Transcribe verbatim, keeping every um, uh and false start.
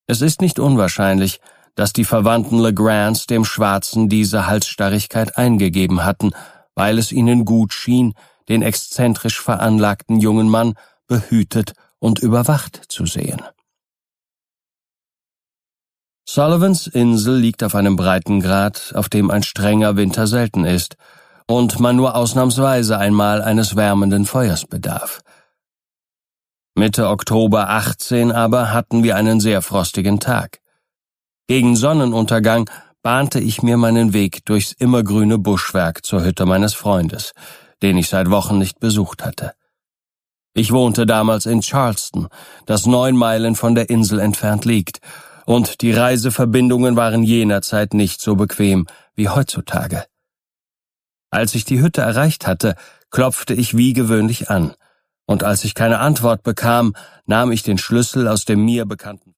Es ist nicht unwahrscheinlich, dass die Verwandten Legrands dem Schwarzen diese Halsstarrigkeit eingegeben hatten, weil es ihnen gut schien, den exzentrisch veranlagten jungen Mann behütet und überwacht zu sehen. Sullivans Insel liegt auf einem Breitengrad, auf dem ein strenger Winter selten ist und man nur ausnahmsweise einmal eines wärmenden Feuers bedarf. Mitte Oktober achtzehn aber hatten wir einen sehr frostigen Tag. Gegen Sonnenuntergang bahnte ich mir meinen Weg durchs immergrüne Buschwerk zur Hütte meines Freundes, den ich seit Wochen nicht besucht hatte. Ich wohnte damals in Charleston, das neun Meilen von der Insel entfernt liegt, und die Reiseverbindungen waren jener Zeit nicht so bequem wie heutzutage. Als ich die Hütte erreicht hatte, klopfte ich wie gewöhnlich an, und als ich keine Antwort bekam, nahm ich den Schlüssel aus dem mir bekannten